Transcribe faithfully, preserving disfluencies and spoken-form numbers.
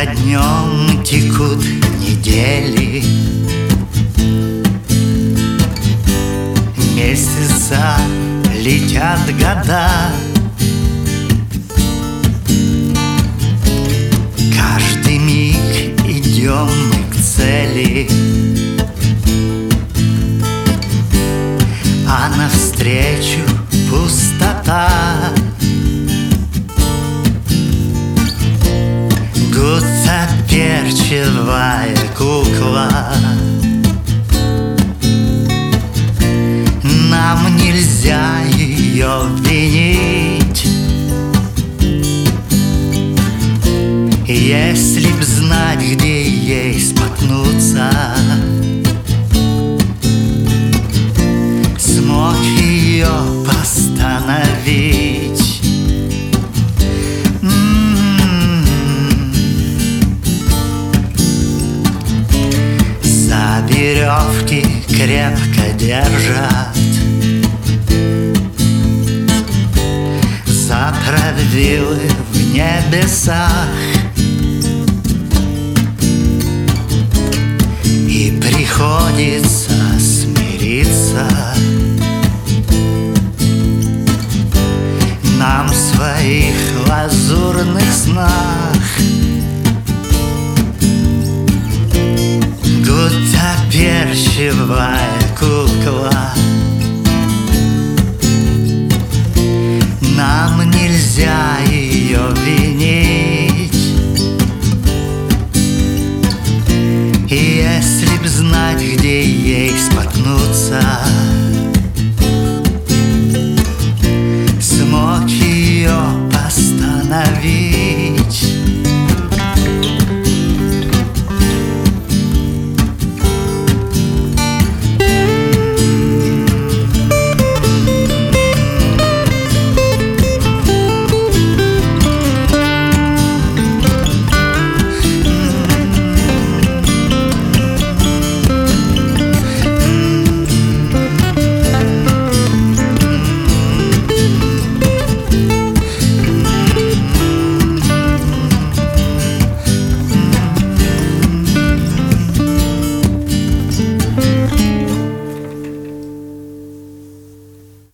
за днем текут недели, месяца летят года. Каждый миг идем мы к цели, а навстречу пустота. Гуттаперчевая кукла, нам нельзя ее винить. Если б знать, где ей споткнуться, смог ее постановить. М-м-м. За веревки крепко держат, за пробилы в небесах, и приходится смириться нам в своих лазурных снах. Гуттаперчевая кукла,